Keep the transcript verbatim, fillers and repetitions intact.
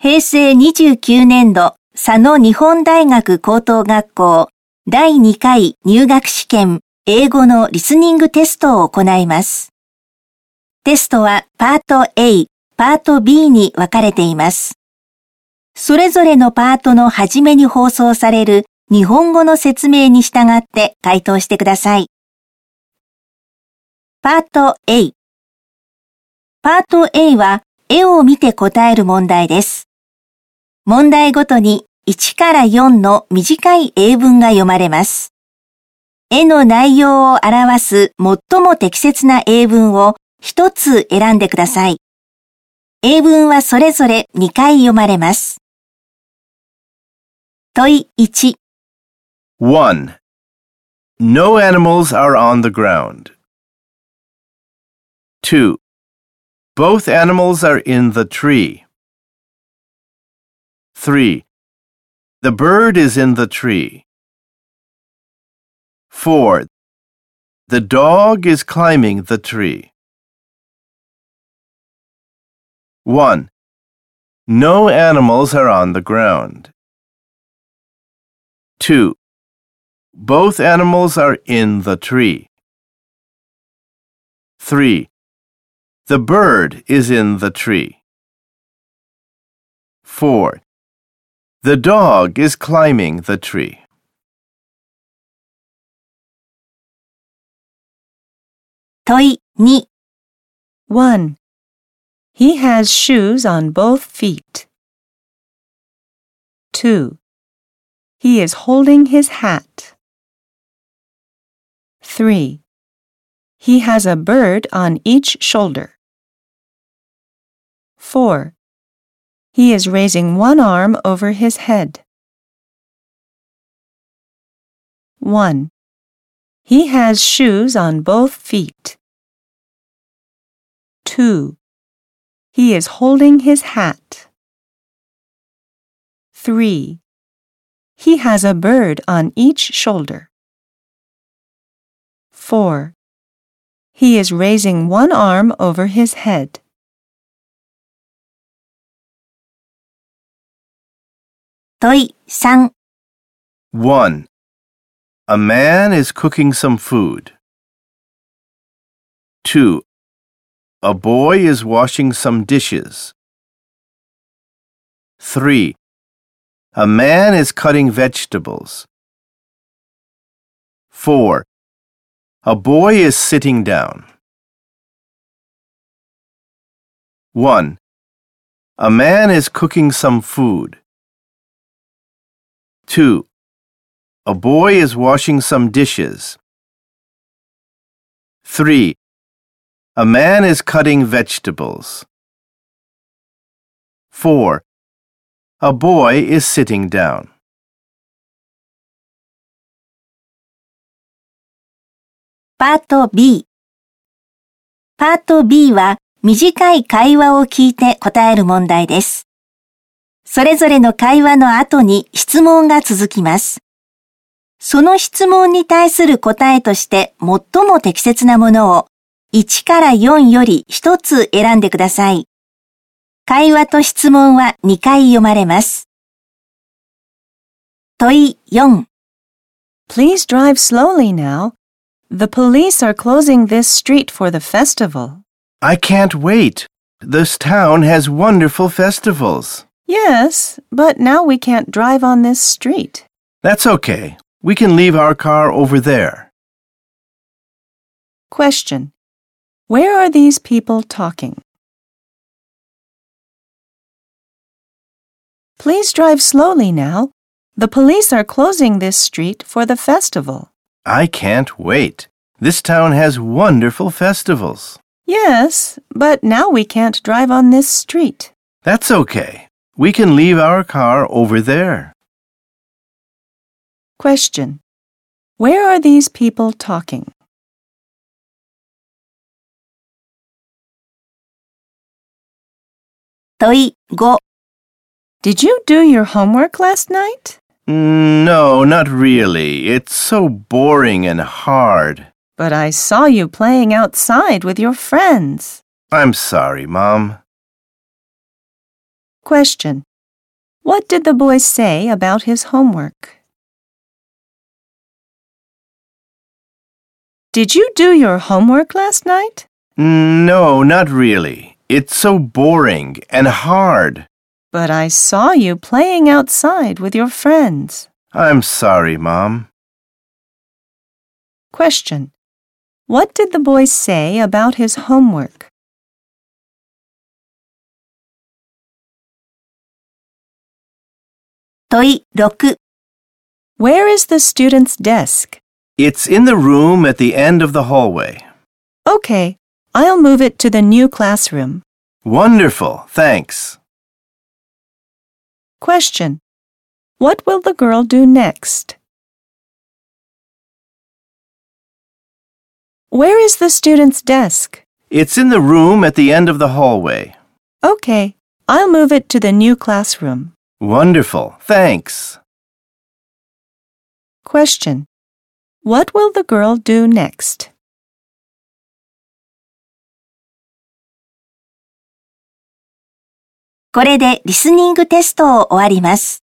平成にじゅうきゅうねん度佐野日本大学高等学校だいにかい入学試験英語のリスニングテストを行います。テストはパート A、パート B に分かれています。それぞれのパートの初めに放送される日本語の説明に従って回答してください。パート A。パート A は絵を見て答える問題です。問題ごとにいちからよんの短い英文が読まれます。絵の内容を表す最も適切な英文を一つ選んでください。英文はそれぞれにかい読まれます。問いいち。 one. No animals are on the ground. two. Both animals are in the tree. three. The bird is in the tree. four. The dog is climbing the tree. one. No animals are on the ground. two. Both animals are in the tree. three. The bird is in the tree. four. The dog is climbing the tree. 問いに。 one. He has shoes on both feet. two. He is holding his hat. three. He has a bird on each shoulder. four. He is raising one arm over his head. one. He has shoes on both feet. two. He is holding his hat. three. He has a bird on each shoulder. four. He is raising one arm over his head. 問いさん。 one. A man is cooking some food. two. A boy is washing some dishes. three. A man is cutting vegetables. four. A boy is sitting down. one. A man is cooking some food. two. A boy is washing some dishes. three. A man is cutting vegetables. four. A boy is sitting down. パート B。パート B は短い会話を聞いて答える問題です。それぞれの会話の後に質問が続きます。その質問に対する答えとして最も適切なものをいちからよんよりひとつ選んでください。会話と質問はにかい読まれます。問いよん。 Please drive slowly now. The police are closing this street for the festival. I can't wait. This town has wonderful festivals. Yes, but now we can't drive on this street. That's okay. We can leave our car over there. Question. Where are these people talking? Please drive slowly now. The police are closing this street for the festival. I can't wait. This town has wonderful festivals. Yes, but now we can't drive on this street. That's okay. We can leave our car over there. Question. Where are these people talking? 問いご。 Did you do your homework last night? No, not really. It's so boring and hard. But I saw you playing outside with your friends. I'm sorry, Mom. Question. What did the boy say about his homework? Did you do your homework last night? No, not really. It's so boring and hard. But I saw you playing outside with your friends. I'm sorry, Mom. Question. What did the boy say about his homework? 問ろく。 Where is the student's desk? It's in the room at the end of the hallway. Okay, I'll move it to the new classroom. Wonderful, thanks. Question. What will the girl do next? Where is the student's desk? It's in the room at the end of the hallway. Okay, I'll move it to the new classroom. Wonderful, thanks. Question. What will the girl do next? これでリスニングテストを終わります。